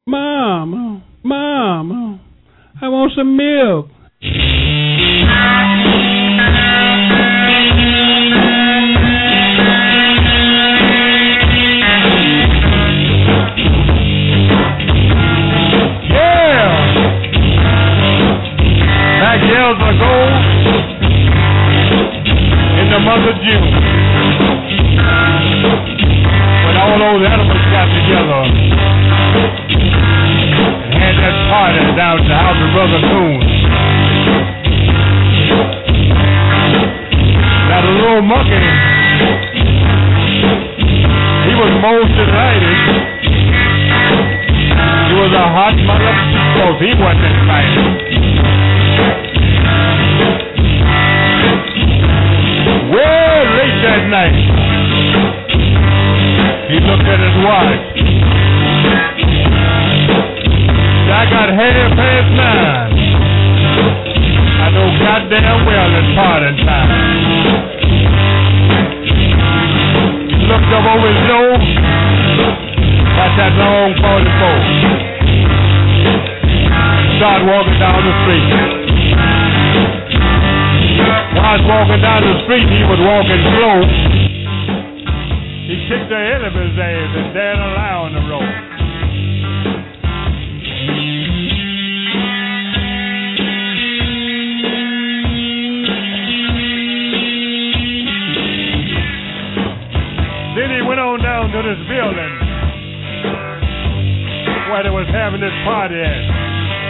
Mom, I want some milk. Back yells are gold in the month of June. When all those animals got together and had that party down at the house of Brother Coon. Now the little monkey, he was most delighted. He was a hot mother because he wasn't invited. Well, late that night, he looked at his watch. I got half past 9. I know goddamn well it's party time. He looked up over his nose. Got that long 44. Started walking down the street. While I was walking down the street, he was walking slow. He kicked the head of his ass and dared a lie on the road. Then he went on down to this building where they was having this party at.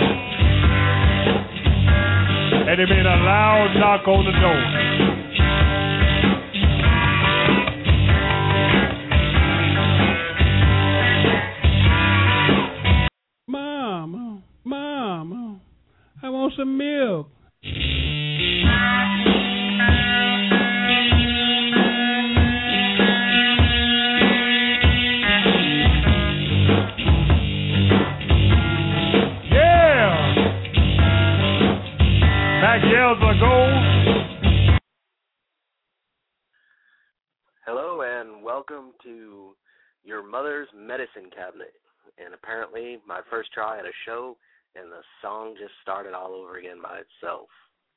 And he made a loud knock on the door. Mom, I want some milk. Yells are gold. Hello and welcome to your mother's medicine cabinet. And apparently my first try at a show and the song just started all over again by itself.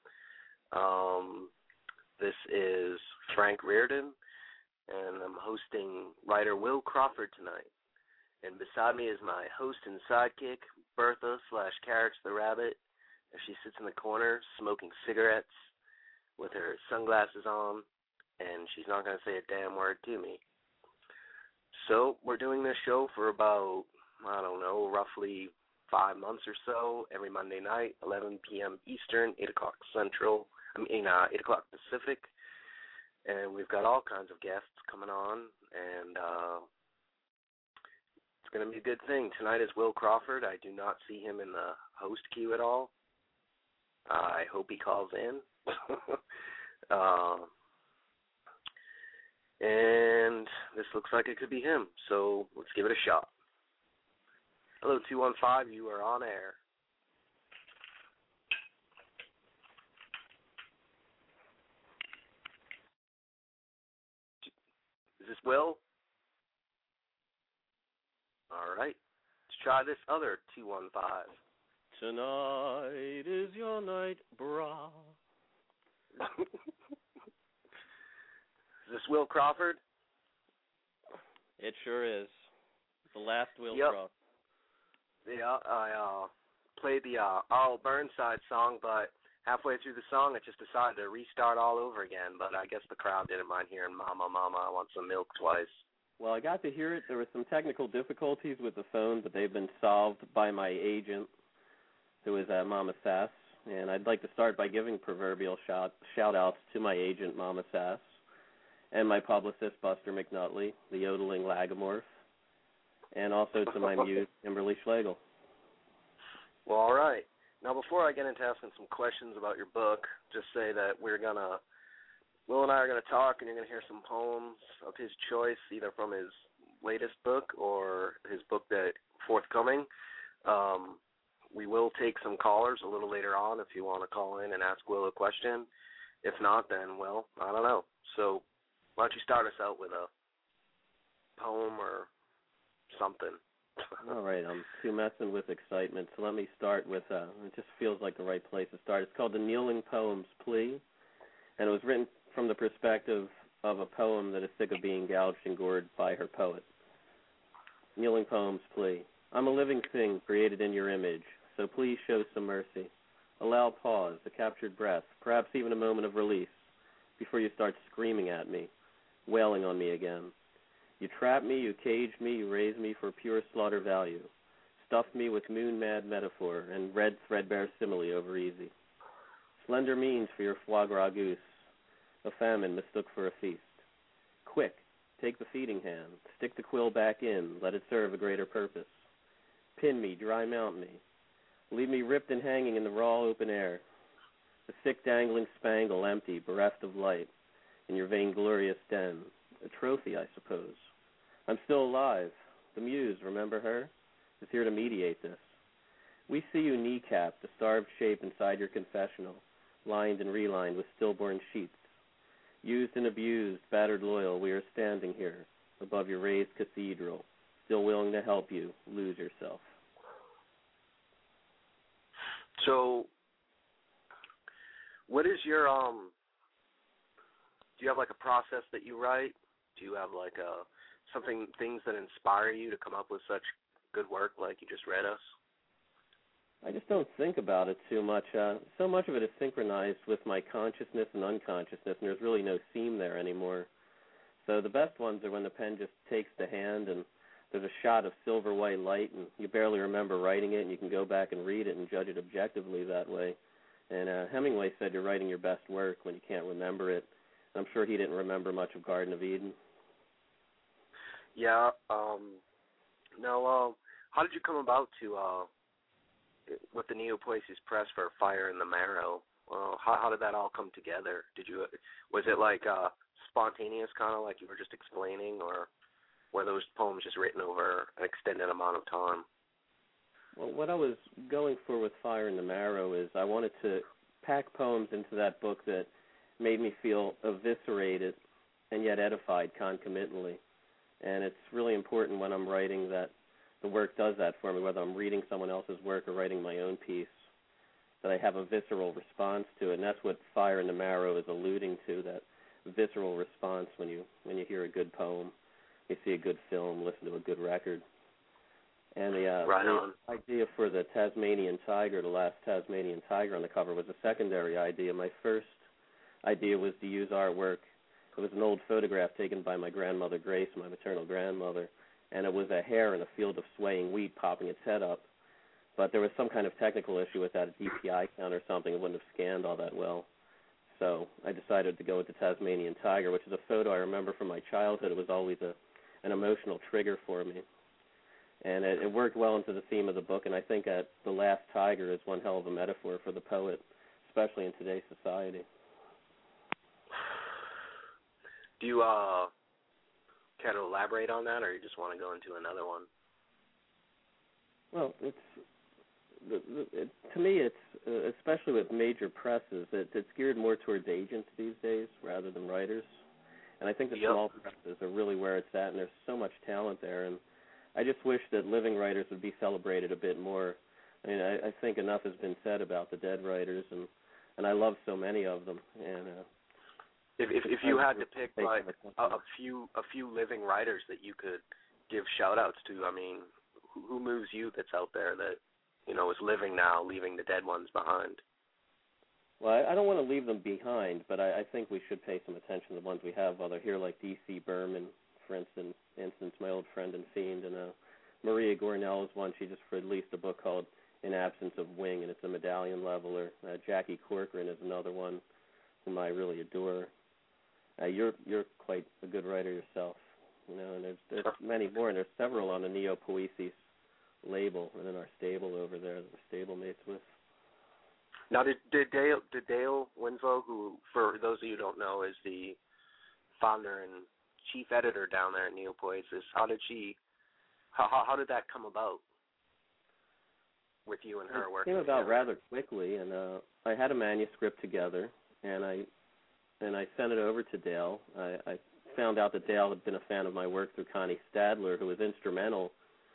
This is Frank Reardon and I'm hosting writer Will Crawford tonight. And beside me is my host and sidekick, Bertha/Carrots the Rabbit. She sits in the corner smoking cigarettes with her sunglasses on, and she's not going to say a damn word to me. So we're doing this show for about, roughly 5 months or so, every Monday night, 11 p.m. Eastern, 8 o'clock Central, 8 o'clock Pacific. And we've got all kinds of guests coming on, and it's going to be a good thing. Tonight is Will Crawford. I do not see him in the host queue at all. I hope he calls in. And this looks like it could be him, so let's give it a shot. Hello, 215, you are on air. Is this Will? All right. Let's try this other 215. Tonight is your night, brah. Is this Will Crawford? It sure is. The last Will Crawford. Yeah, I played the Arl Burnside song, but halfway through the song, I just decided to restart all over again. But I guess the crowd didn't mind hearing Mama, I want some milk twice. Well, I got to hear it. There were some technical difficulties with the phone, but they've been solved by my agent, who is Mama Sass, and I'd like to start by giving proverbial shout-outs to my agent, Mama Sass, and my publicist, Buster McNutley, the yodeling lagomorph, and also to my muse, Kimberly Schlegel. Well, all right. Now, before I get into asking some questions about your book, just say that Will and I are going to talk, and you're going to hear some poems of his choice, either from his latest book or his book that's forthcoming. We will take some callers a little later on if you want to call in and ask Will a question. If not, then, well, I don't know. So why don't you start us out with a poem or something? All right, I'm too messing with excitement, so let me start with, it just feels like the right place to start. It's called The Kneeling Poem's Plea, and it was written from the perspective of a poem that is sick of being gouged and gored by her poet. Kneeling Poem's Plea. I'm a living thing created in your image, so please show some mercy. Allow pause, a captured breath, perhaps even a moment of release, before you start screaming at me, wailing on me again. You trap me, you cage me, you raise me for pure slaughter value. Stuff me with moon-mad metaphor and red threadbare simile over easy. Slender means for your foie gras goose, a famine mistook for a feast. Quick, take the feeding hand, stick the quill back in, let it serve a greater purpose. Pin me, dry mount me. Leave me ripped and hanging in the raw open air. The thick dangling spangle empty, bereft of light, in your vainglorious den. A trophy, I suppose. I'm still alive. The muse, remember her, is here to mediate this. We see you kneecapped, a starved shape inside your confessional, lined and relined with stillborn sheets. Used and abused, battered loyal, we are standing here, above your raised cathedral, still willing to help you lose yourself. So, what is your, do you have like a process that you write? Do you have like things that inspire you to come up with such good work like you just read us? I just don't think about it too much. So much of it is synchronized with my consciousness and unconsciousness, and there's really no seam there anymore. So the best ones are when the pen just takes the hand and there's a shot of silver white light and you barely remember writing it, and you can go back and read it and judge it objectively that way. And Hemingway said you're writing your best work when you can't remember it. I'm sure he didn't remember much of Garden of Eden. Yeah. Now, how did you come about to with the Neo-Poesis Press for Fire in the Marrow? How did that all come together? Was it like spontaneous, kind of like you were just explaining, or were those poems just written over an extended amount of time? Well, what I was going for with Fire in the Marrow is I wanted to pack poems into that book that made me feel eviscerated and yet edified concomitantly. And it's really important when I'm writing that the work does that for me, whether I'm reading someone else's work or writing my own piece, that I have a visceral response to it. And that's what Fire in the Marrow is alluding to, that visceral response when you hear a good poem, you see a good film, listen to a good record. And the idea for the Tasmanian Tiger, the last Tasmanian Tiger on the cover, was a secondary idea. My first idea was to use artwork. It was an old photograph taken by my grandmother Grace, my maternal grandmother, and it was a hare in a field of swaying wheat popping its head up. But there was some kind of technical issue with that, a DPI count or something. It wouldn't have scanned all that well. So I decided to go with the Tasmanian Tiger, which is a photo I remember from my childhood. It was always an emotional trigger for me. And it worked well into the theme of the book, and I think that the last tiger is one hell of a metaphor for the poet, especially in today's society. Do you care to elaborate on that, or you just want to go into another one? Well, to me, it's especially with major presses, it's geared more towards agents these days rather than writers. And I think the small presses are really where it's at, and there's so much talent there. And I just wish that living writers would be celebrated a bit more. I mean, I think enough has been said about the dead writers, and I love so many of them. And if you had to pick like a few living writers that you could give shout outs to, I mean, who moves you that's out there that, you know, is living now, leaving the dead ones behind? Well, I don't want to leave them behind, but I think we should pay some attention to the ones we have while they're here, like D.C. Berman, for instance, my old friend and fiend, and Maria Gornell is one. She just released a book called In Absence of Wing, and it's a medallion leveler. Jackie Corcoran is another one whom I really adore. You're quite a good writer yourself, you know, and there's many more, and there's several on the Neo-Poesis label and in our stable over there that we're stable mates with. Now, did Dale Winslow, who, for those of you who don't know, is the founder and chief editor down there at Neo-Poesis, how did that come about with you and her working? It came about rather quickly, and I had a manuscript together, and I sent it over to Dale. I found out that Dale had been a fan of my work through Connie Stadler, who was instrumental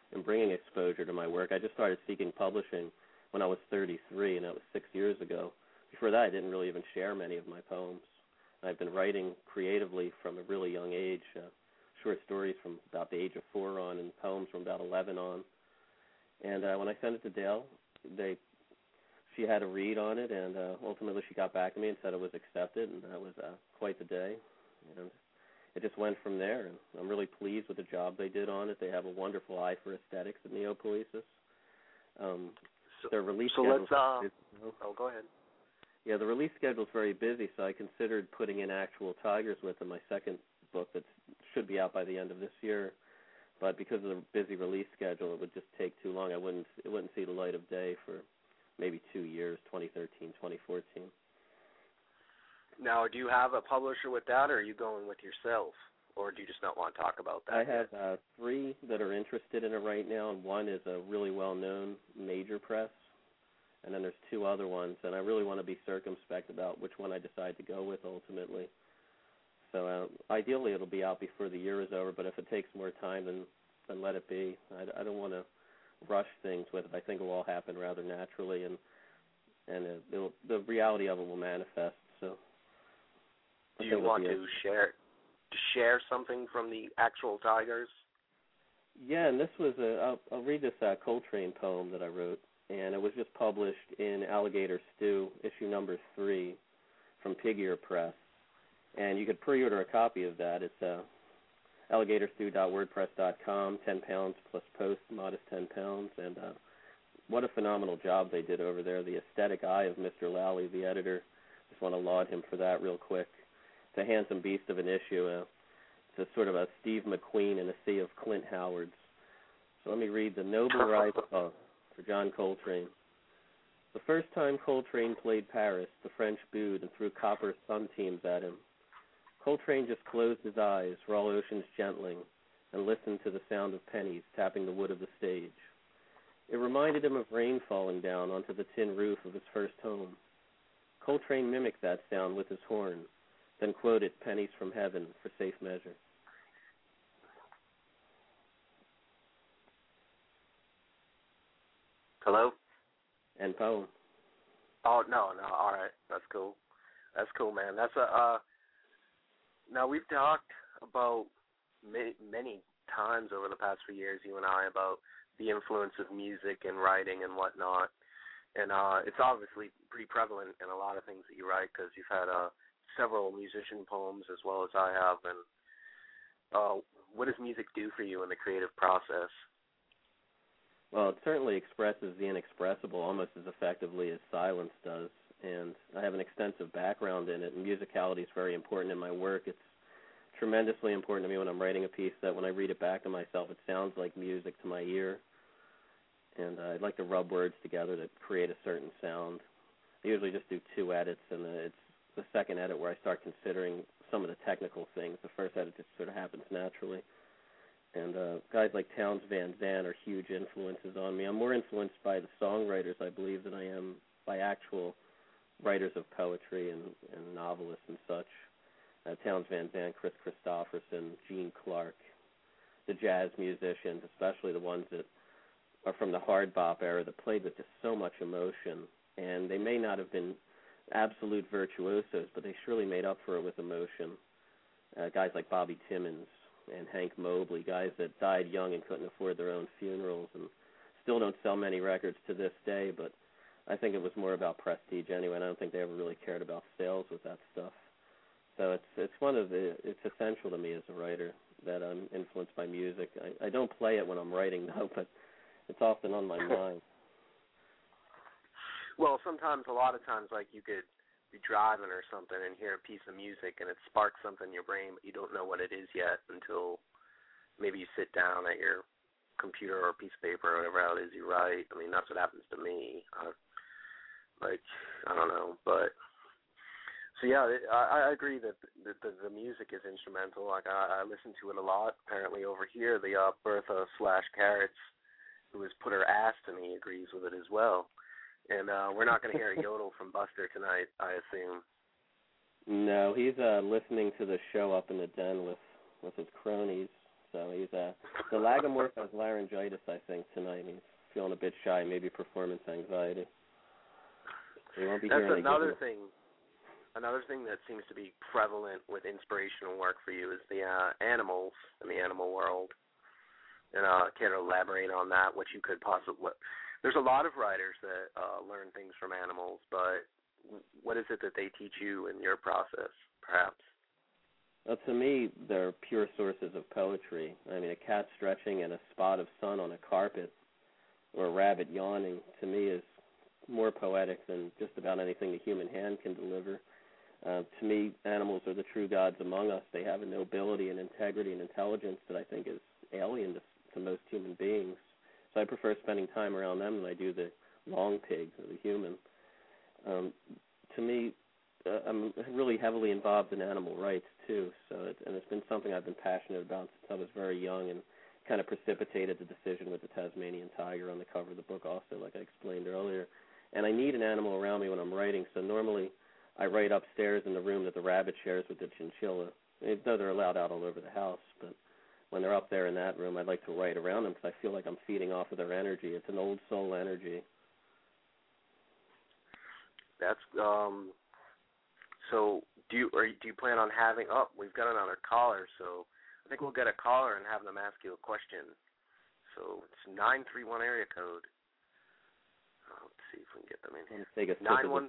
and bringing exposure to my work. I just started seeking publishing when I was 33, and that was 6 years ago. Before that, I didn't really even share many of my poems. I've been writing creatively from a really young age, short stories from about the age of 4 on, and poems from about 11 on. And when I sent it to Dale, she had a read on it, and ultimately she got back to me and said it was accepted, and that was quite the day. And it just went from there, and I'm really pleased with the job they did on it. They have a wonderful eye for aesthetics at Neopoesis. Their release schedule. Go ahead. Yeah, the release schedule is very busy, so I considered putting in Actual Tigers with them, my second book that should be out by the end of this year. But because of the busy release schedule, it would just take too long. It wouldn't see the light of day for maybe 2 years, 2013, 2014. Now, do you have a publisher with that, or are you going with yourself, or do you just not want to talk about that? I have 3 that are interested in it right now, and one is a really well-known major press, and then there's 2 other ones, and I really want to be circumspect about which one I decide to go with ultimately. So ideally it'll be out before the year is over, but if it takes more time, then let it be. I don't want to rush things with it. I think it will all happen rather naturally, and the reality of it will manifest. So, do you want to share something from the Actual Tigers? Yeah, and this was I'll read this Coltrane poem that I wrote, and it was just published in Alligator Stew, issue number 3, from Pig Ear Press, and you could pre-order a copy of that. It's alligatorstew.wordpress.com, 10 pounds plus post, modest 10 pounds, and what a phenomenal job they did over there. The aesthetic eye of Mr. Lally, the editor, just want to laud him for that real quick. It's a handsome beast of an issue. It's a sort of a Steve McQueen in a sea of Clint Howards. So let me read The Noble Rise for John Coltrane. The first time Coltrane played Paris, the French booed and threw copper sunbeams at him. Coltrane just closed his eyes, raw oceans gentling, and listened to the sound of pennies tapping the wood of the stage. It reminded him of rain falling down onto the tin roof of his first home. Coltrane mimicked that sound with his horn, then quoted pennies from heaven for safe measure. Hello? And poem. Oh, no, all right. That's cool. That's cool, man. That's Now, we've talked about many times over the past few years, you and I, about the influence of music and writing and whatnot. And it's obviously pretty prevalent in a lot of things that you write, because you've had several musician poems as well as I have. And what does music do for you in the creative process? Well, it certainly expresses the inexpressible almost as effectively as silence does. And I have an extensive background in it, and musicality is very important in my work. It's tremendously important to me when I'm writing a piece that when I read it back to myself, it sounds like music to my ear. And I'd like to rub words together to create a certain sound. I usually just do 2 edits, and it's the second edit where I start considering some of the technical things. The first edit just sort of happens naturally. And guys like Townes Van Zandt are huge influences on me. I'm more influenced by the songwriters, I believe, than I am by actual writers of poetry and novelists and such. Townes Van Zandt, Chris Christopherson, Gene Clark, the jazz musicians, especially the ones that are from the hard bop era that played with just so much emotion. And they may not have been absolute virtuosos, but they surely made up for it with emotion. Guys like Bobby Timmons and Hank Mobley, guys that died young and couldn't afford their own funerals and still don't sell many records to this day, but I think it was more about prestige anyway, and I don't think they ever really cared about sales with that stuff. So it's essential to me as a writer that I'm influenced by music. I don't play it when I'm writing, though, but it's often on my mind. Well, a lot of times, like, you could be driving or something and hear a piece of music and it sparks something in your brain, but you don't know what it is yet until maybe you sit down at your computer or a piece of paper or whatever it is you write. I mean, that's what happens to me. I don't know, but so yeah, I agree that the music is instrumental. Like, I listen to it a lot. Apparently over here, the Bertha/Carrots, who has put her ass to me, agrees with it as well. And we're not going to hear a yodel from Buster tonight, I assume. No, he's listening to the show up in the den with his cronies. so he's the lagomorph has laryngitis, I think, tonight. He's feeling a bit shy, maybe performance anxiety. So he won't be hearing another thing. Another thing that seems to be prevalent with inspirational work for you is the animals in the animal world. And can you elaborate on that? What you could possibly. There's a lot of writers that learn things from animals, but what is it that they teach you in your process, perhaps? Well, to me, they're pure sources of poetry. I mean, a cat stretching and a spot of sun on a carpet, or a rabbit yawning, to me is more poetic than just about anything the human hand can deliver. To me, animals are the true gods among us. They have a nobility and integrity and intelligence that I think is alien to most human beings. So I prefer spending time around them than I do the long pig or the human. To me, I'm really heavily involved in animal rights too. It's been something I've been passionate about since I was very young, and kind of precipitated the decision with the Tasmanian tiger on the cover of the book also, like I explained earlier. And I need an animal around me when I'm writing, so normally I write upstairs in the room that the rabbit shares with the chinchilla. Though they're allowed out all over the house, but when they're up there in that room, I like to write around them because I feel like I'm feeding off of their energy. It's an old soul energy. That's so. Do you plan on having? Oh, we've got another caller, so I think we'll get a caller and have them ask you a question. So it's 931 area code. Let's see if we can get them in here. Take a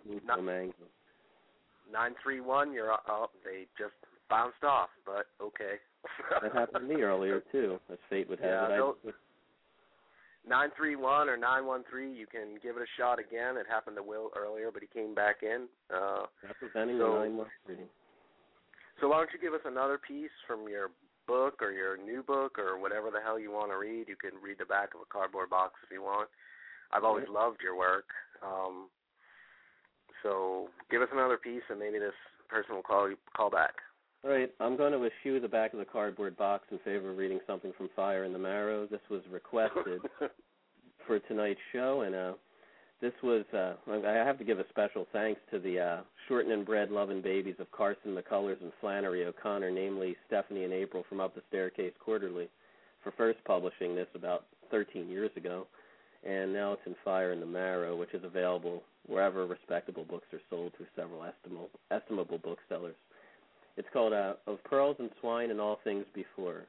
931. You're up. They just bounced off, but okay. That happened to me earlier too, as fate would have it. 931 or 913, you can give it a shot again. It happened to Will earlier, but he came back in. Representing the 913. So why don't you give us another piece from your book or your new book or whatever the hell you want to read. You can read the back of a cardboard box if you want. I've always loved your work. So give us another piece, and maybe this person will call back. All right, I'm going to eschew the back of the cardboard box in favor of reading something from Fire in the Marrow. This was requested for tonight's show, and this was, I have to give a special thanks to the shortened and bred loving babies of Carson McCullers and Flannery O'Connor, namely Stephanie and April from Up the Staircase Quarterly, for first publishing this about 13 years ago. And now it's in Fire in the Marrow, which is available wherever respectable books are sold through several estimable booksellers. It's called Of Pearls and Swine and All Things Before.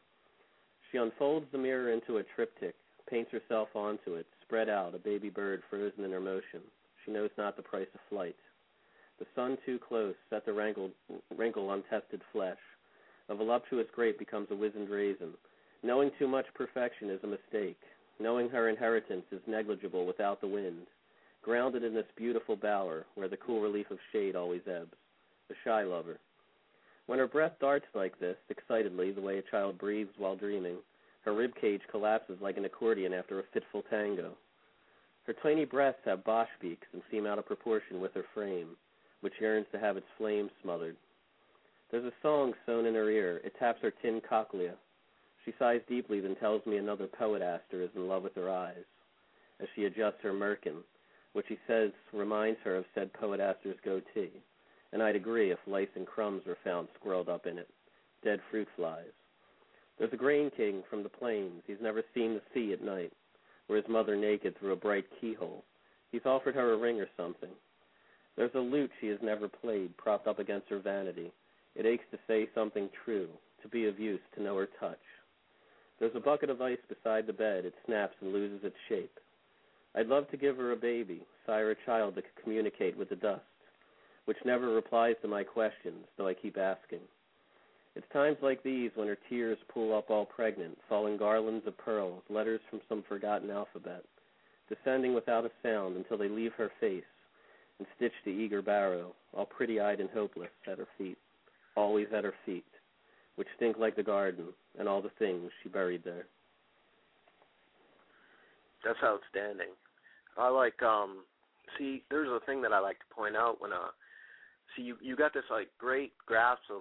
She unfolds the mirror into a triptych, paints herself onto it, spread out, a baby bird frozen in her motion. She knows not the price of flight. The sun too close, set the wrinkle untested flesh. A voluptuous grape becomes a wizened raisin. Knowing too much perfection is a mistake. Knowing her inheritance is negligible without the wind. Grounded in this beautiful bower, where the cool relief of shade always ebbs. A shy lover. When her breath darts like this, excitedly, the way a child breathes while dreaming, her rib cage collapses like an accordion after a fitful tango. Her tiny breasts have Bosch beaks and seem out of proportion with her frame, which yearns to have its flame smothered. There's a song sewn in her ear. It taps her tin cochlea. She sighs deeply, then tells me another poet-aster is in love with her eyes, as she adjusts her merkin, which he says reminds her of said poet-aster's goatee. And I'd agree if lice and crumbs were found squirreled up in it, dead fruit flies. There's a grain king from the plains. He's never seen the sea at night, where his mother naked through a bright keyhole. He's offered her a ring or something. There's a lute she has never played, propped up against her vanity. It aches to say something true, to be of use, to know her touch. There's a bucket of ice beside the bed. It snaps and loses its shape. I'd love to give her a baby, sire a child that could communicate with the dust, which never replies to my questions, though I keep asking. It's times like these when her tears pool up all pregnant, falling garlands of pearls, letters from some forgotten alphabet, descending without a sound until they leave her face and stitch the eager barrow, all pretty-eyed and hopeless, at her feet, always at her feet, which stink like the garden and all the things she buried there. That's outstanding. I like, there's a thing that I like to point out when, you got this, like, great grasp of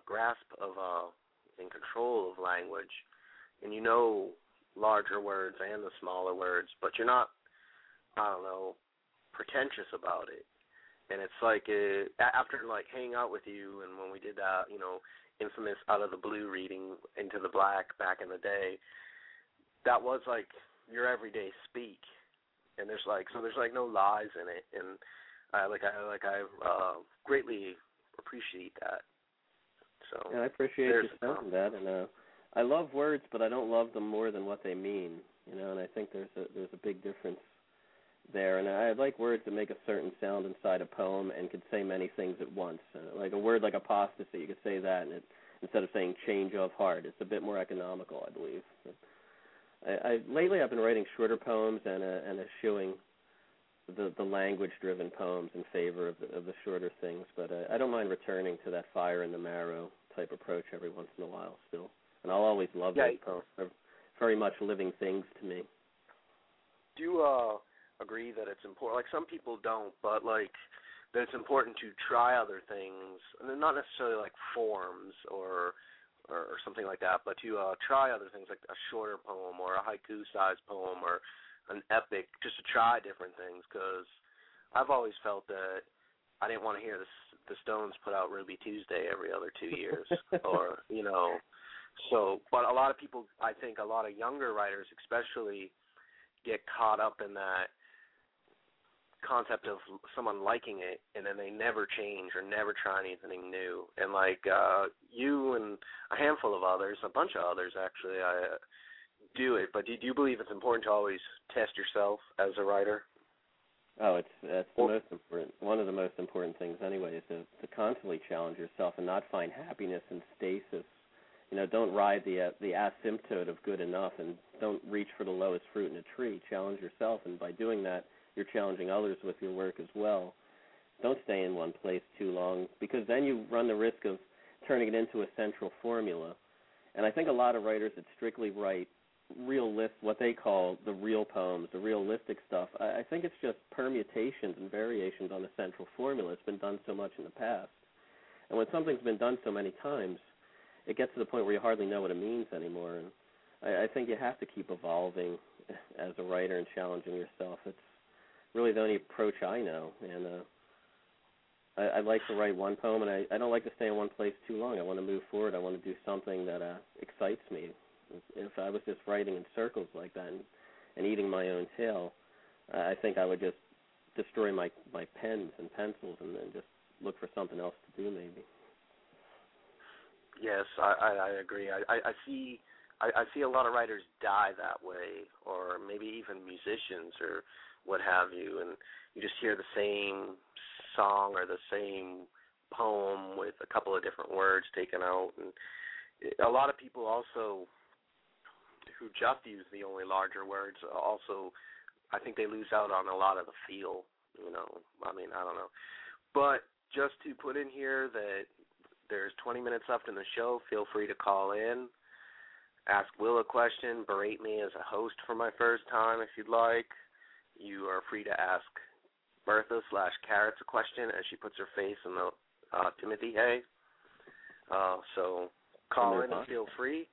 and control of language, and you know larger words and the smaller words, but you're not, pretentious about it. And it's like, after, like, hanging out with you, and when we did that, infamous Out of the Blue reading Into the Black back in the day, that was like your everyday speak, and there's like no lies in it, and I greatly appreciate that. So yeah, I appreciate you saying that, and I love words, but I don't love them more than what they mean, and I think there's a big difference there, and I like words that make a certain sound inside a poem and could say many things at once. Like a word like apostasy, you could say that, and instead of saying change of heart, it's a bit more economical, I believe. Lately I've been writing shorter poems and eschewing the language-driven poems in favor of the shorter things, but I don't mind returning to that fire in the marrow type approach every once in a while still, and I'll always love those poems. They're very much living things to me. Do you agree that it's important? Like, some people don't, but like that it's important to try other things, and they're not necessarily like forms or something like that, but to try other things like a shorter poem or a haiku-sized poem or an epic, just to try different things, because I've always felt that I didn't want to hear the Stones put out Ruby Tuesday every other 2 years, or, so, but a lot of people, I think a lot of younger writers especially, get caught up in that concept of someone liking it, and then they never change or never try anything new. And like you and a handful of others, a bunch of others actually, do it. But do you believe it's important to always test yourself as a writer? Oh, that's the most important. One of the most important things, anyway, is to constantly challenge yourself and not find happiness in stasis. Don't ride the asymptote of good enough, and don't reach for the lowest fruit in a tree. Challenge yourself, and by doing that, you're challenging others with your work as well. Don't stay in one place too long, because then you run the risk of turning it into a central formula. And I think a lot of writers that strictly write what they call the real poems, the realistic stuff, I think it's just permutations and variations on the central formula. It's been done so much in the past. And when something's been done so many times, it gets to the point where you hardly know what it means anymore. And I think you have to keep evolving as a writer and challenging yourself. It's really the only approach I know. And I like to write one poem, and I don't like to stay in one place too long. I want to move forward. I want to do something that excites me. If I was just writing in circles like that and eating my own tail, I think I would just destroy my pens and pencils and then just look for something else to do maybe. Yes, I agree. I see a lot of writers die that way, or maybe even musicians or what have you, and you just hear the same song or the same poem with a couple of different words taken out. And a lot of people also who just use the only larger words also, I think they lose out on a lot of the feel, I don't know. But just to put in here that there's 20 minutes left in the show. Feel free to call in, ask Will a question, berate me as a host for my first time if you'd like. You are free to ask Bertha/Carrots a question as she puts her face in the Timothy hay. So call in and feel free,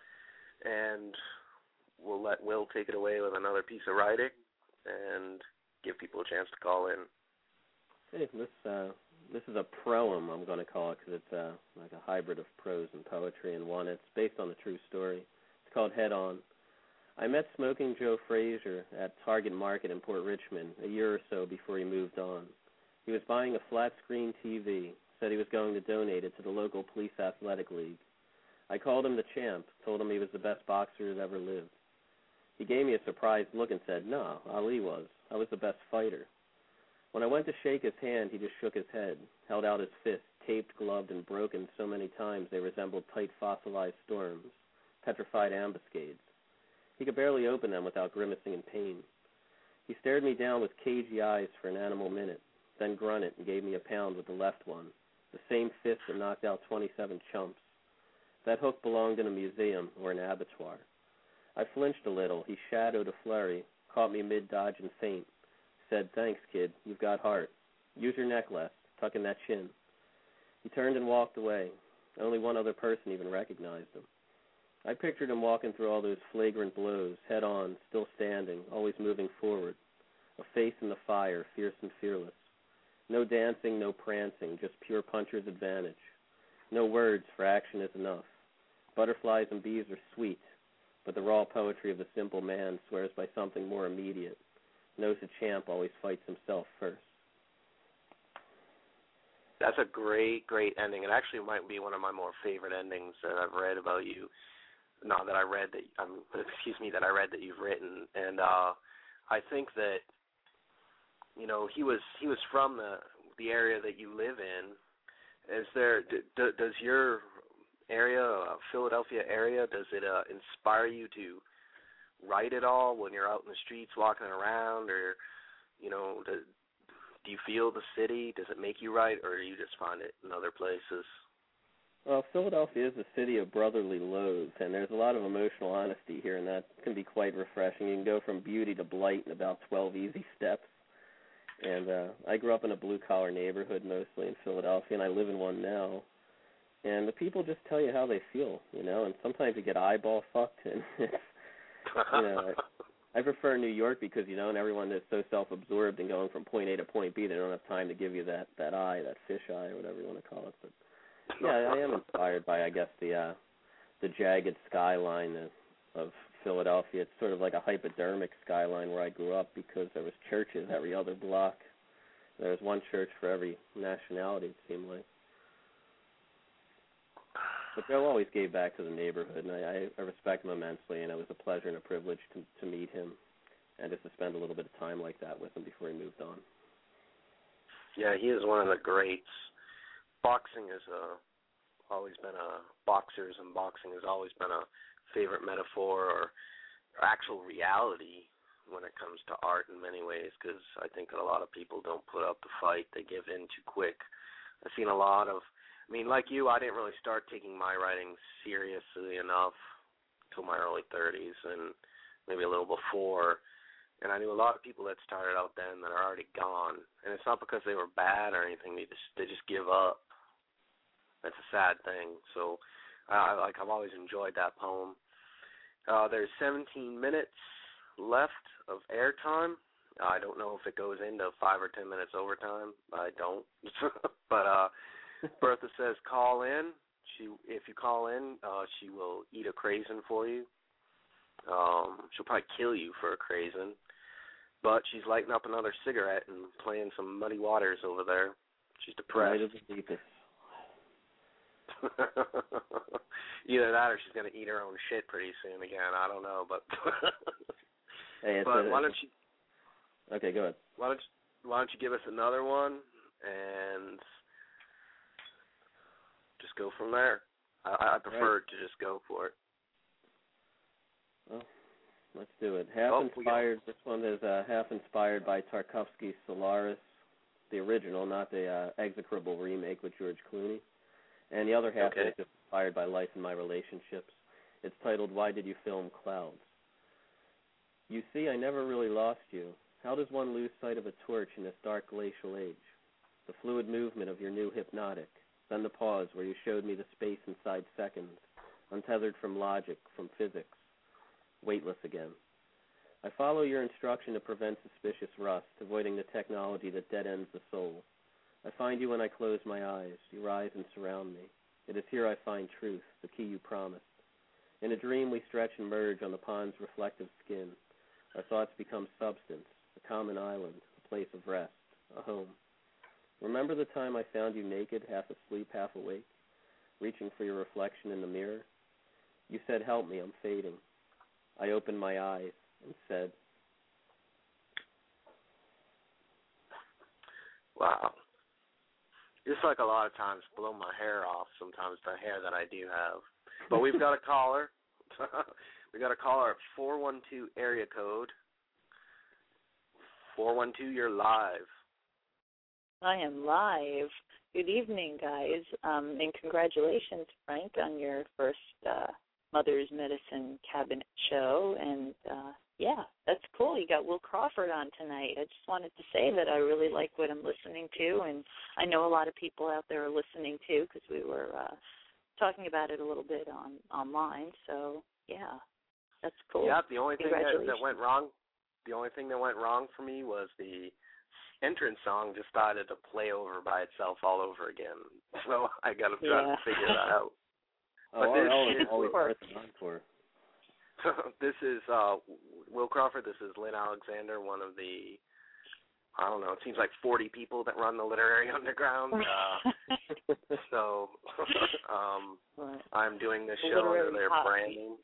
and we'll let Will take it away with another piece of writing and give people a chance to call in. Hey, this is a proem, I'm going to call it, because it's like a hybrid of prose and poetry in one. It's based on a true story. It's called Head On. I met Smoking Joe Frazier at Target Market in Port Richmond a year or so before he moved on. He was buying a flat-screen TV, said he was going to donate it to the local police athletic league. I called him the champ, told him he was the best boxer that ever lived. He gave me a surprised look and said, "No, Ali was. I was the best fighter." When I went to shake his hand, he just shook his head, held out his fist, taped, gloved, and broken so many times they resembled tight fossilized storms, petrified ambuscades. He could barely open them without grimacing in pain. He stared me down with cagey eyes for an animal minute, then grunted and gave me a pound with the left one, the same fist that knocked out 27 chumps. That hook belonged in a museum or an abattoir. I flinched a little. He shadowed a flurry, caught me mid-dodge and feint, said, "Thanks, kid. You've got heart. Use your neck less. Tuck in that chin." He turned and walked away. Only one other person even recognized him. I pictured him walking through all those flagrant blows, head on, still standing, always moving forward, a face in the fire, fierce and fearless. No dancing, no prancing, just pure puncher's advantage. No words, for action is enough. Butterflies and bees are sweet, but the raw poetry of the simple man swears by something more immediate. Knows a champ always fights himself first. That's a great, great ending. It actually might be one of my more favorite endings that I've read about you. Not that I read that, that I read that you've written. And I think that, you know, he was from the area that you live in. Is there does your area, Philadelphia area, does it inspire you to write at all when you're out in the streets walking around, or, you know, do you feel the city? Does it make you write, or do you just find it in other places? Well, Philadelphia is a city of brotherly loathes, and there's a lot of emotional honesty here, and that can be quite refreshing. You can go from beauty to blight in about 12 easy steps. And I grew up in a blue-collar neighborhood mostly in Philadelphia, and I live in one now. And the people just tell you how they feel, you know, and sometimes you get eyeball fucked. And, you know, I prefer New York because, you know, and everyone is so self-absorbed and going from point A to point B, they don't have time to give you that eye, that fish eye, or whatever you want to call it. But, yeah, I am inspired by, I guess, the jagged skyline of Philadelphia. It's sort of like a hypodermic skyline where I grew up because there was churches every other block. There was one church for every nationality, it seemed like. But Joe always gave back to the neighborhood, and I respect him immensely, and it was a pleasure and a privilege to meet him and just to spend a little bit of time like that with him before he moved on. Yeah, he is one of the greats. Boxing has always been boxers and boxing has always been a favorite metaphor or actual reality when it comes to art in many ways, because I think that a lot of people don't put up the fight. They give in too quick. I've seen a lot of, I mean, like you, I didn't really start taking my writing seriously enough until my early 30s and maybe a little before. And I knew a lot of people that started out then that are already gone. And it's not because they were bad or anything. They just give up. That's a sad thing. So I've always enjoyed that poem. There's 17 minutes left of airtime. I don't know if it goes into 5 or 10 minutes overtime. I don't. But Bertha says call in. If you call in, she will eat a craisin for you. She'll probably kill you for a craisin. But she's lighting up another cigarette and playing some Muddy Waters over there. She's depressed. Either that or she's going to eat her own shit pretty soon again. I don't know, but hey, but why don't you? Okay, go ahead. Why don't you give us another one and just go from there? I prefer to just go for it. Well, let's do it. Inspired. This one is half inspired by Tarkovsky's Solaris, the original, not the execrable remake with George Clooney. And the other half is inspired by life and my relationships. It's titled, Why Did You Film Clouds? You see, I never really lost you. How does one lose sight of a torch in this dark glacial age? The fluid movement of your new hypnotic, then the pause where you showed me the space inside seconds, untethered from logic, from physics, weightless again. I follow your instruction to prevent suspicious rust, avoiding the technology that dead-ends the soul. I find you when I close my eyes. You rise and surround me. It is here I find truth, the key you promised. In a dream we stretch and merge on the pond's reflective skin. Our thoughts become substance, a common island, a place of rest, a home. Remember the time I found you naked, half asleep, half awake, reaching for your reflection in the mirror? You said, help me, I'm fading. I opened my eyes and said, wow. Just like a lot of times blow my hair off sometimes, the hair that I do have. But we've got a caller. We got a caller at 412 area code. 412, you're live. I am live. Good evening, guys, and congratulations, Frank, on your first Mother's Medicine Cabinet show. And, yeah, that's cool. You got Will Crawford on tonight. I just wanted to say that I really like what I'm listening to, and I know a lot of people out there are listening, too, because we were talking about it a little bit online. So, yeah, that's cool. Yeah, the only thing that went wrong the only thing that went wrong for me was the entrance song just started to play over by itself all over again. So I got to try to figure that out. Oh, but always worth it on for. This is Will Crawford. This is Lynn Alexander, one of the, I don't know, it seems like 40 people that run the Literary Underground. So I'm doing this show under their branding.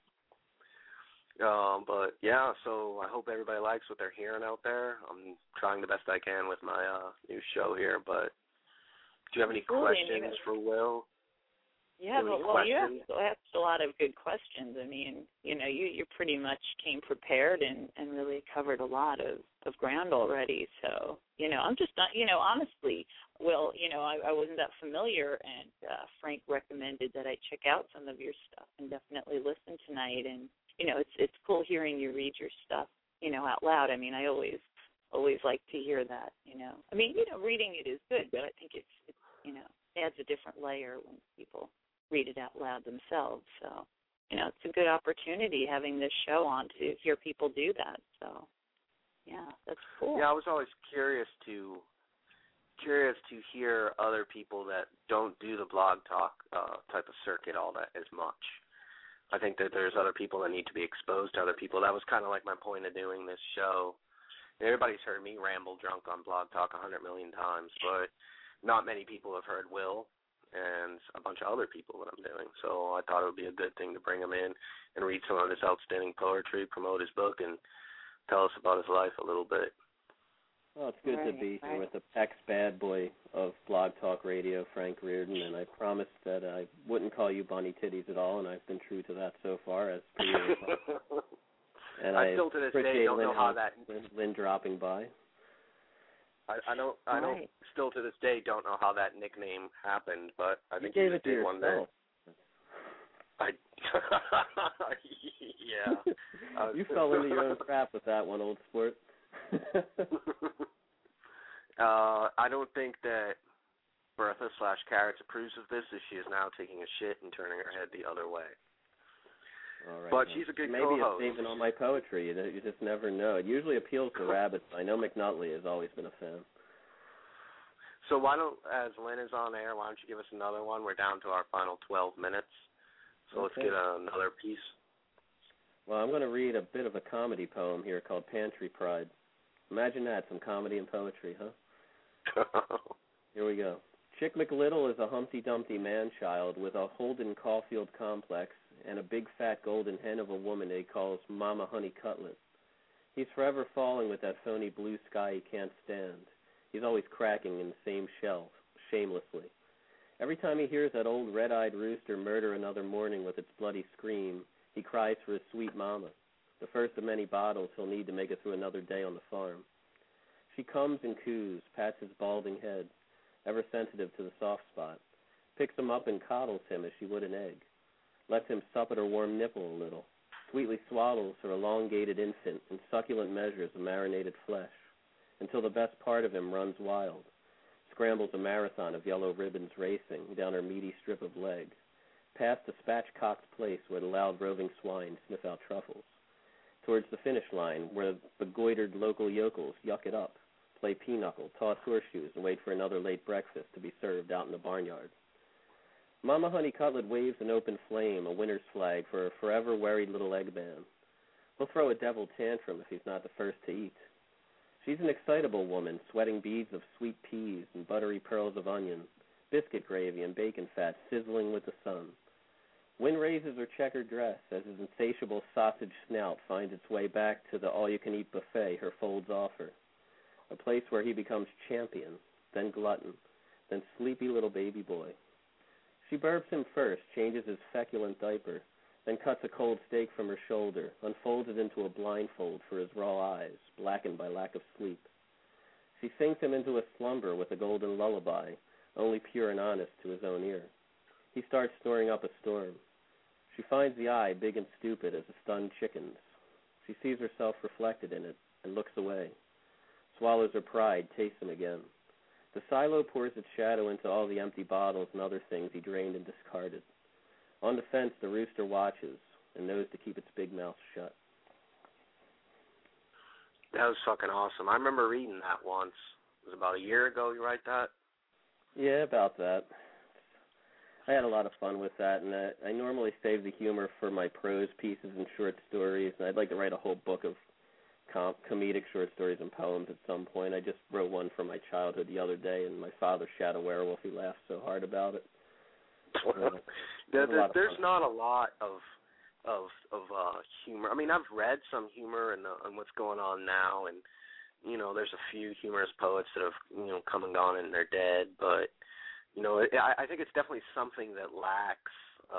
But yeah, so I hope everybody likes what they're hearing out there. I'm trying the best I can with my new show here. But do you have any questions for Will? Yeah, well, you asked a lot of good questions. I mean, you pretty much came prepared and really covered a lot of ground already. So, I'm just not, honestly, Will, I wasn't that familiar, and Frank recommended that I check out some of your stuff and definitely listen tonight. And, it's cool hearing you read your stuff, out loud. I mean, I always like to hear that, I mean, reading it is good, but I think it's adds a different layer when people read it out loud themselves. So, it's a good opportunity having this show on to hear people do that. So, yeah, that's cool. Yeah, I was always curious to hear other people that don't do the blog talk type of circuit all that as much. I think that there's other people that need to be exposed to other people. That was kind of like my point of doing this show. Everybody's heard me ramble drunk on Blog Talk 100 million times, but not many people have heard Will and a bunch of other people that I'm doing. So I thought it would be a good thing to bring him in and read some of his outstanding poetry, promote his book, and tell us about his life a little bit. Well, it's good to be here with the ex-bad boy of Blog Talk Radio, Frank Reardon, and I promised that I wouldn't call you Bunny Titties at all, and I've been true to that so far, as per your And I still to this day don't know how that Lynn dropping by. I don't still to this day don't know how that nickname happened, but I think you gave you it to did one day. Yeah. You fell into your own trap with that one, old sport. I don't think that Bertha/Carrots approves of this, as she is now taking a shit and turning her head the other way. All right, but she's a good co-host. Maybe it's saving all my poetry. You just never know. It usually appeals to rabbits. I know McNutley has always been a fan. So why don't, as Lynn is on air, why don't you give us another one? We're down to our final 12 minutes. So let's get another piece. Well, I'm going to read a bit of a comedy poem here called Pantry Pride. Imagine that, some comedy and poetry, huh? Here we go. Chick McLittle is a Humpty Dumpty man-child with a Holden Caulfield complex and a big fat golden hen of a woman he calls Mama Honey Cutlet. He's forever falling with that phony blue sky he can't stand. He's always cracking in the same shell, shamelessly. Every time he hears that old red-eyed rooster murder another morning with its bloody scream, he cries for his sweet mama, the first of many bottles he'll need to make it through another day on the farm. She comes and coos, pats his balding head, ever sensitive to the soft spot, picks him up and coddles him as she would an egg, lets him sup at her warm nipple a little, sweetly swallows her elongated infant in succulent measures of marinated flesh, until the best part of him runs wild, scrambles a marathon of yellow ribbons racing down her meaty strip of leg, past the spatchcocked place where the loud roving swine sniff out truffles, towards the finish line where the goitered local yokels yuck it up, play pinochle, toss horseshoes, and wait for another late breakfast to be served out in the barnyard. Mama Honey Cutlet waves an open flame, a winner's flag for a forever worried little egg man. He'll throw a devil tantrum if he's not the first to eat. She's an excitable woman, sweating beads of sweet peas and buttery pearls of onion, biscuit gravy and bacon fat sizzling with the sun. Wynn raises her checkered dress as his insatiable sausage snout finds its way back to the all-you-can-eat buffet her folds offer, a place where he becomes champion, then glutton, then sleepy little baby boy. She burps him first, changes his feculent diaper, then cuts a cold steak from her shoulder, unfolds it into a blindfold for his raw eyes, blackened by lack of sleep. She sinks him into a slumber with a golden lullaby, only pure and honest to his own ear. He starts snoring up a storm. She finds the eye big and stupid as a stunned chicken's. She sees herself reflected in it and looks away, swallows her pride, tastes him again. The silo pours its shadow into all the empty bottles and other things he drained and discarded. On the fence, the rooster watches and knows to keep its big mouth shut. That was fucking awesome. I remember reading that once. It was about a year ago. You write that? Yeah, about that. I had a lot of fun with that, and I normally save the humor for my prose pieces and short stories, and I'd like to write a whole book of comedic short stories and poems at some point. I just wrote one from my childhood the other day, and my father shot a werewolf. He laughed so hard about it. There's not a lot of humor. I mean, I've read some humor on what's going on now, and there's a few humorous poets that have come and gone and they're dead, but I think it's definitely something that lacks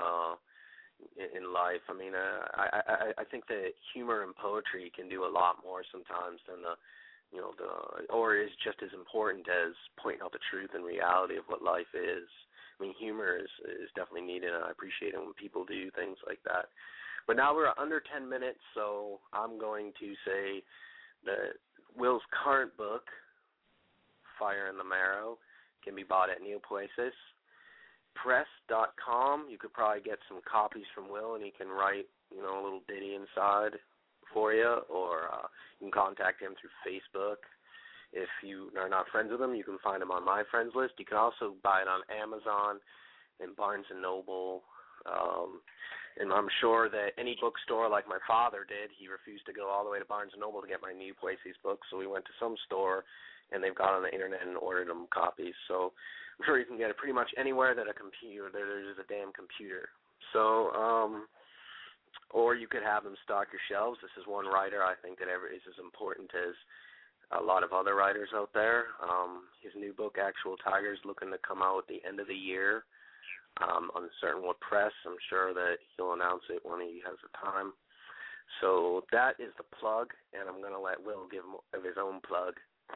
in life. I mean, I think that humor and poetry can do a lot more sometimes than or is just as important as pointing out the truth and reality of what life is. I mean, humor is definitely needed, and I appreciate it when people do things like that. But now we're under 10 minutes, so I'm going to say that Will's current book, Fire in the Marrow, can be bought at Neopoesis. Press.com, you could probably get some copies from Will, and he can write, a little ditty inside for you, or you can contact him through Facebook. If you are not friends with him, you can find him on my friends list. You can also buy it on Amazon and Barnes & Noble. And I'm sure that any bookstore, like my father did, he refused to go all the way to Barnes & Noble to get my Neopoesis book, so we went to some store, and they've got on the internet and ordered them copies. So I'm sure you can get it pretty much anywhere that there's a damn computer. So, or you could have them stock your shelves. This is one writer I think that is as important as a lot of other writers out there. His new book, Actual Tigers, looking to come out at the end of the year. Uncertain what press. I'm sure that he'll announce it when he has the time. So that is the plug, and I'm going to let Will give his own plug.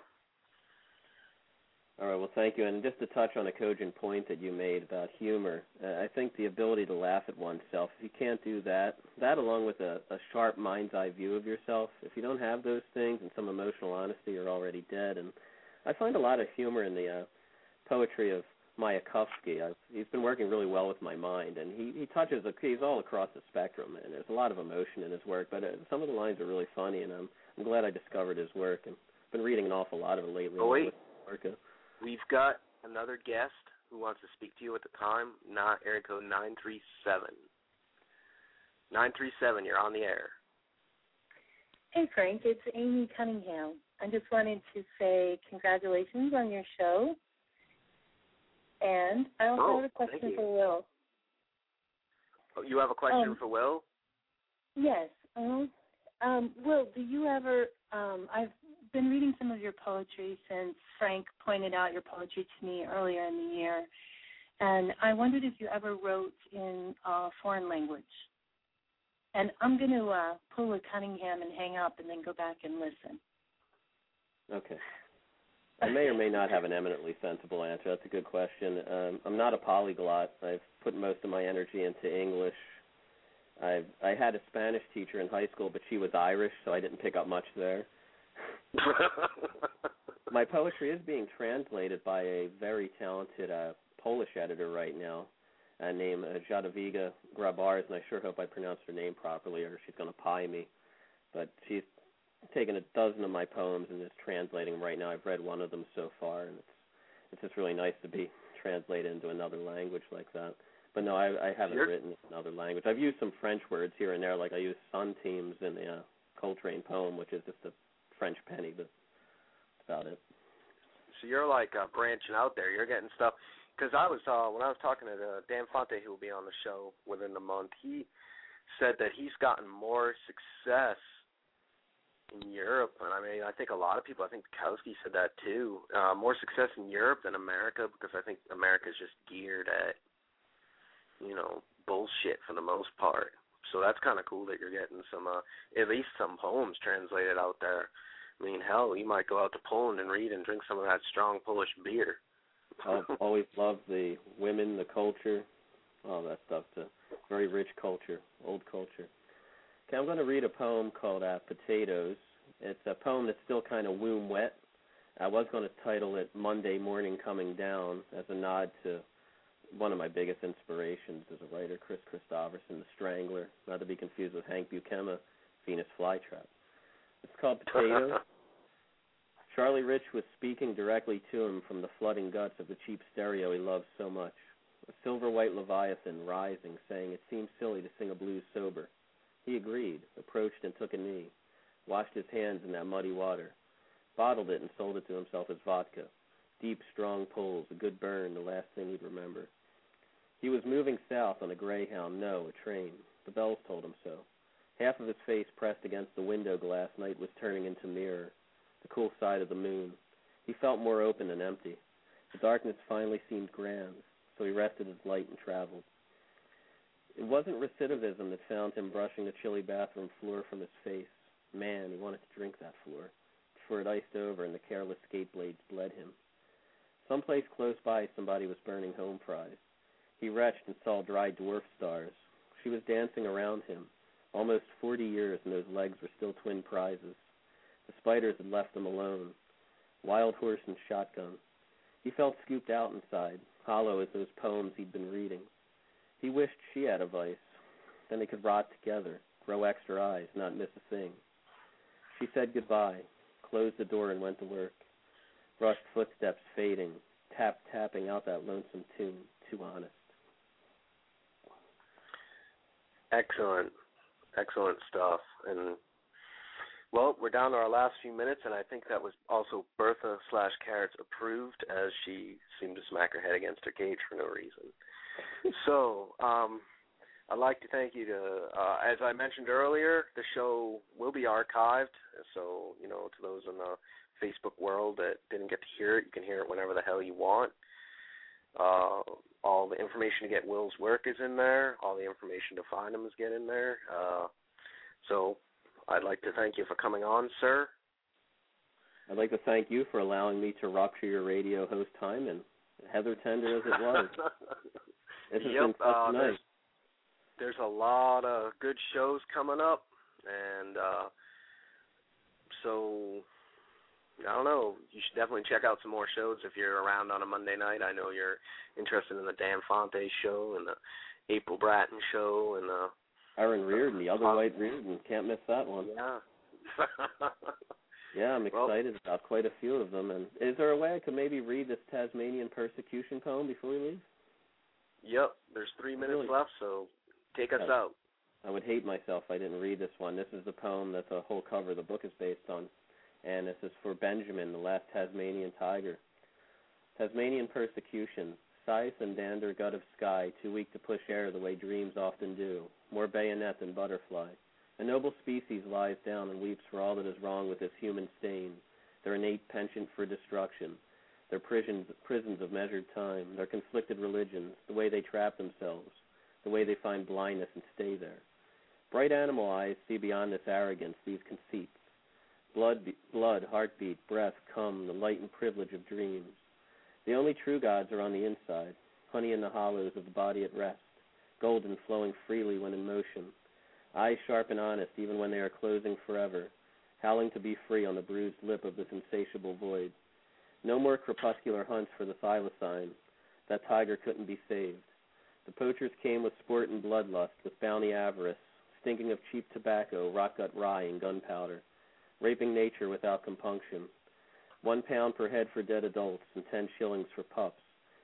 All right, well, thank you. And just to touch on a cogent point that you made about humor, I think the ability to laugh at oneself, if you can't do that along with a sharp mind's eye view of yourself, if you don't have those things and some emotional honesty, you're already dead. And I find a lot of humor in the poetry of Mayakovsky. He's been working really well with my mind, and he's all across the spectrum, and there's a lot of emotion in his work, but some of the lines are really funny, and I'm glad I discovered his work, and I've been reading an awful lot of it lately. Oh, wait. We've got another guest who wants to speak to you at the time, area code 937. 937, you're on the air. Hey, Frank, it's Amy Cunningham. I just wanted to say congratulations on your show. And I also have a question for Will. Oh, you have a question for Will? Yes. Will, do you ever, I've been reading some of your poetry since Frank pointed out your poetry to me earlier in the year, and I wondered if you ever wrote in a foreign language. And I'm going to pull a Cunningham and hang up and then go back and listen. Okay. I may or may not have an eminently sensible answer. That's a good question. I'm not a polyglot. I've put most of my energy into English. I had a Spanish teacher in high school, but she was Irish, so I didn't pick up much there. My poetry is being translated by a very talented Polish editor right now named Jadwiga Grabars, and I sure hope I pronounced her name properly or she's going to pie me. But she's taken a dozen of my poems and is translating them right now. I've read one of them so far, and it's just really nice to be translated into another language like that. But no, I haven't written in another language. I've used some French words here and there, like I used centimes in the Coltrane poem, which is just a French penny, but that's about it. So you're like branching out there. You're getting stuff. Because when I was talking to Dan Fonte, who will be on the show within the month, he said that he's gotten more success in Europe, and I think a lot of people, I think Bukowski said that too, more success in Europe than America, because I think America's just geared at, bullshit for the most part. So that's kind of cool that you're getting some, at least some poems translated out there. I mean, hell, you might go out to Poland and read and drink some of that strong Polish beer. I've always loved the women, the culture, all that stuff. It's a very rich culture, old culture. Okay, I'm going to read a poem called Potatoes. It's a poem that's still kind of womb wet. I was going to title it Monday Morning Coming Down as a nod to one of my biggest inspirations as a writer, Chris Christopherson, The Strangler, not to be confused with Hank Buchema, Venus Flytrap. It's called Potato. Charlie Rich was speaking directly to him from the flooding guts of the cheap stereo he loved so much. A silver-white Leviathan rising, saying it seemed silly to sing a blues sober. He agreed, approached and took a knee, washed his hands in that muddy water, bottled it and sold it to himself as vodka. Deep, strong pulls, a good burn, the last thing he'd remember. He was moving south on a Greyhound, no, a train. The bells told him so. Half of his face pressed against the window glass, night was turning into mirror, the cool side of the moon. He felt more open and empty. The darkness finally seemed grand, so he rested his light and traveled. It wasn't recidivism that found him brushing the chilly bathroom floor from his face. Man, he wanted to drink that floor, before it iced over and the careless skate blades bled him. Someplace close by, somebody was burning home fries. He retched and saw dry dwarf stars. She was dancing around him. Almost 40 years, and those legs were still twin prizes. The spiders had left him alone. Wild horse and shotgun. He felt scooped out inside, hollow as those poems he'd been reading. He wished she had a vice. Then they could rot together, grow extra eyes, not miss a thing. She said goodbye, closed the door and went to work. Rushed footsteps fading, tapping out that lonesome tune, too honest. Excellent. Excellent stuff. And, well, we're down to our last few minutes, and I think that was also Bertha/Carrots approved, as she seemed to smack her head against her cage for no reason. So, I'd like to thank you as I mentioned earlier, the show will be archived. So, to those in the Facebook world that didn't get to hear it, you can hear it whenever the hell you want. All the information to get Will's work is in there. All the information to find him is in there. So I'd like to thank you for coming on, sir. I'd like to thank you for allowing me to rupture your radio host time, and Heather tender as it was. This has been such nice. There's a lot of good shows coming up, and so I don't know. You should definitely check out some more shows if you're around on a Monday night. I know you're interested in the Dan Fonte show and the April Bratton show and the Aaron Reardon, the other White Reardon. Can't miss that one. Yeah. Yeah, I'm excited about quite a few of them. And is there a way I could maybe read this Tasmanian persecution poem before we leave? Yep. There's 3 minutes left, so take us out. I would hate myself if I didn't read this one. This is the poem that the whole cover of the book is based on. And this is for Benjamin, the last Tasmanian tiger. Tasmanian persecution. Scythe and dander gut of sky, too weak to push air the way dreams often do. More bayonet than butterfly. A noble species lies down and weeps for all that is wrong with this human stain, their innate penchant for destruction, their prisons of measured time, their conflicted religions, the way they trap themselves, the way they find blindness and stay there. Bright animal eyes see beyond this arrogance, these conceits. Blood, heartbeat, breath, come, the light and privilege of dreams. The only true gods are on the inside, honey in the hollows of the body at rest, golden flowing freely when in motion, eyes sharp and honest even when they are closing forever, howling to be free on the bruised lip of this insatiable void. No more crepuscular hunts for the thylacine. That tiger couldn't be saved. The poachers came with sport and bloodlust, with bounty avarice, stinking of cheap tobacco, rock-gut rye, and gunpowder, raping nature without compunction. 1 pound per head for dead adults and 10 shillings for pups.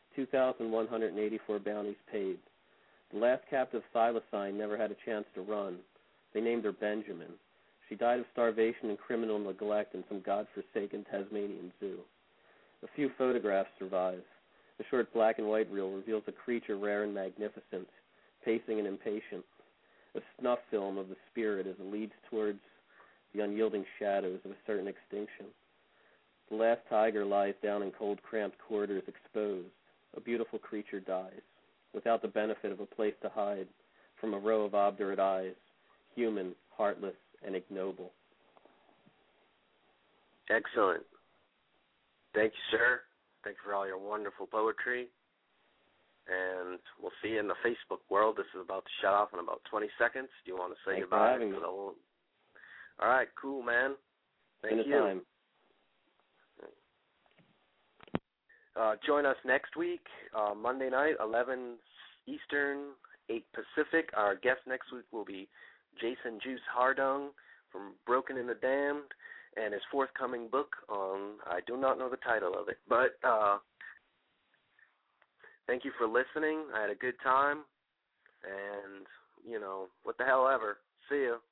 2,184 bounties paid. The last captive thylacine never had a chance to run. They named her Benjamin. She died of starvation and criminal neglect in some godforsaken Tasmanian zoo. A few photographs survive. The short black and white reel reveals a creature rare and magnificent, pacing and impatient. A snuff film of the spirit as it leads towards the unyielding shadows of a certain extinction. The last tiger lies down in cold, cramped quarters, exposed. A beautiful creature dies, without the benefit of a place to hide from a row of obdurate eyes, human, heartless, and ignoble. Excellent. Thank you, sir. Thank you for all your wonderful poetry. And we'll see you in the Facebook world. This is about to shut off in about 20 seconds. Do you want to say Thanks goodbye? For having me. All right, cool, man. Thank you. Anytime. Join us next week, Monday night, 11 Eastern, 8 Pacific. Our guest next week will be Jason Juice Hardung from Bro Broken and the Damned, and his forthcoming book on, I do not know the title of it, but thank you for listening. I had a good time, and, what the hell ever. See ya.